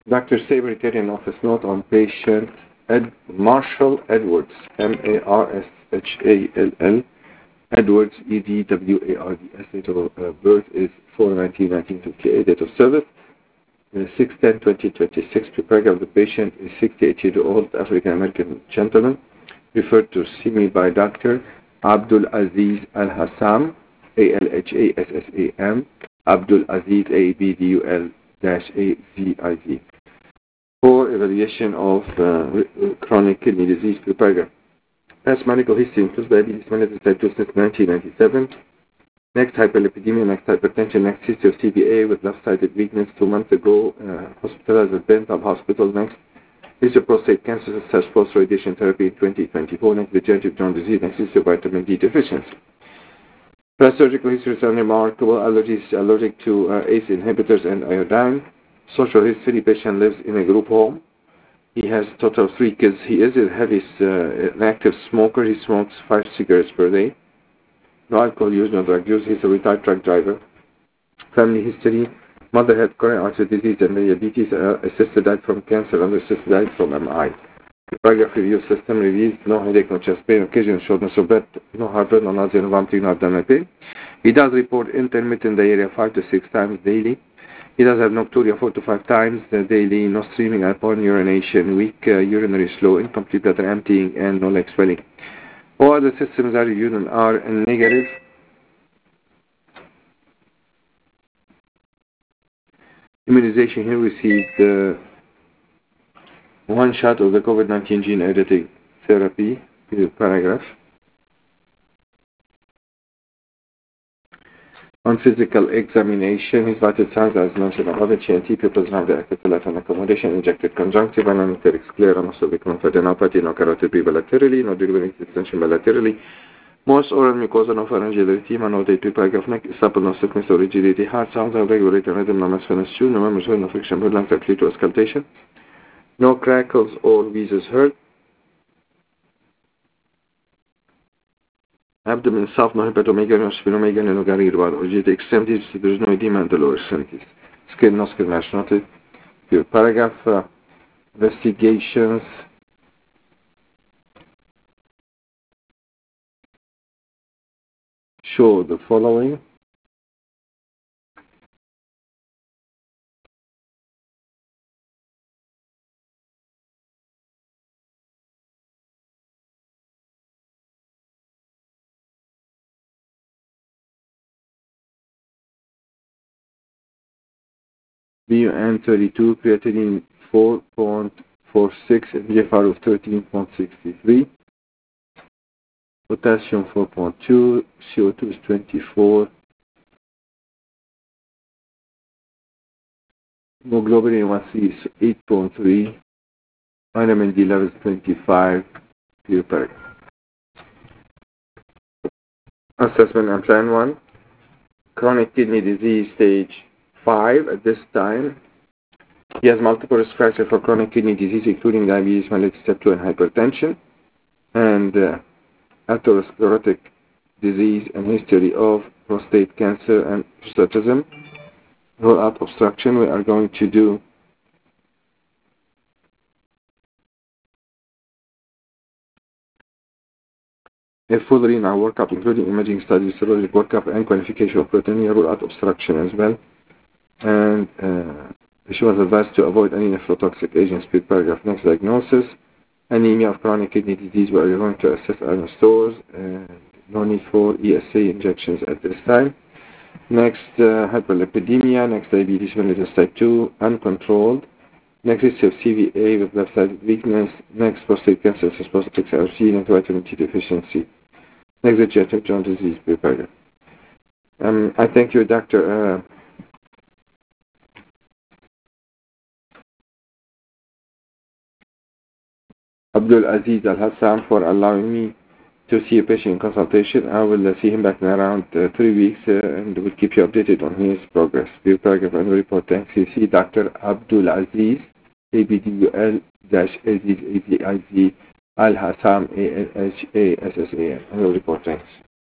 Dr. Saber Terry office note on patient Marshall Edwards, Marshall Edwards, Edwards. Date of birth is 4/19/1958. Date of service is 6/10/2026. Paragraph. The patient is 68-year-old African American gentleman, referred to see me by Dr. Abdul Aziz Al Hassam, ALHASSAM, Abdul Aziz ABDUL-AZIZ, for evaluation of chronic kidney disease. Paragraph. Past medical history includes diabetes mellitus type 2 since 1997. Next, hyperlipidemia. Next, hypertension. Next, history of CVA with left-sided weakness 2 months ago. Hospitalized at Bentham Hospital. Next, history of prostate cancer such post-radiation therapy in 2024. Next, degenerative joint disease. Next, history of vitamin D deficiency. Past surgical history is unremarkable. Allergies, allergic to ACE inhibitors and iodine. Social history. Patient lives in a group home. He has a total of 3 kids. He is an active smoker. He smokes 5 cigarettes per day. No alcohol use, no drug use. He's a retired truck driver. Family history. Mother had coronary artery disease and diabetes. A sister died from cancer. Another sister died from MI. Paragraph review. System reviews. No headache, no chest pain. Occasional shortness of breath. No heartburn, no nausea, no vomiting, no abdominal pain. He does report intermittent diarrhea 5 to 6 times daily. He does have nocturia 4 to 5 times daily, no streaming upon urination, weak urinary flow, incomplete bladder emptying, and no leg swelling. All other systems are reviewed and are negative. Immunization. He received 1 shot of the COVID-19 gene editing therapy. Paragraph. On physical examination, his vital signs as mentioned above, HNT, pupils have the active life and accommodation, injected conjunctive, anamicteric sclera, muscle lymphadenopathy, no carotid bilaterally, no delivery extension bilaterally, most oral mucosal, no pharyngeal erythema, no day 2 paragraph neck, supple, no stiffness or rigidity, heart sounds have regulated rhythm, no muscular stew, no members no friction, blood lungs that lead to auscultation, no crackles or wheezes heard. Abdomen soft, no hepatomegaly, no splenomegaly, no ganglia or GT extremities. There is no edema in the lower extremities. Skin, no skin rash noted. Paragraph. Investigations. Show the following. BUN 32, creatinine 4.46, and GFR of 13.63. Potassium 4.2, CO2 is 24. Hemoglobin A1C is 8.3. Vitamin D level is 25. Paragraph. Assessment and plan 1. Chronic kidney disease stage 5 at this time. He has multiple risk factors for chronic kidney disease, including diabetes mellitus type 2 and hypertension, and atherosclerotic disease and history of prostate cancer and prostatism. Roll-up obstruction. We are going to do a full renal workup, including imaging studies, serologic workup, and quantification of proteinuria, roll-out obstruction as well. And she was advised to avoid any nephrotoxic agents. Paragraph. Next, diagnosis. Anemia of chronic kidney disease. We are going to assess iron stores and no need for ESA injections at this time. Next, hyperlipidemia. Next, diabetes mellitus type 2, uncontrolled. Next, history of CVA with left-sided weakness. Next, prostate cancer, prostate RC. Next, vitamin D deficiency. Next, degenerative joint disease. Paragraph. I thank you, Dr. Abdul Aziz Al Hassam, for allowing me to see a patient in consultation. I will see him back in around 3 weeks and will keep you updated on his progress. Paragraph and report. Thanks. You see Dr. Abdul Aziz, ABDUL-Aziz Al Hassam, ALHASSAM, and report. Thanks.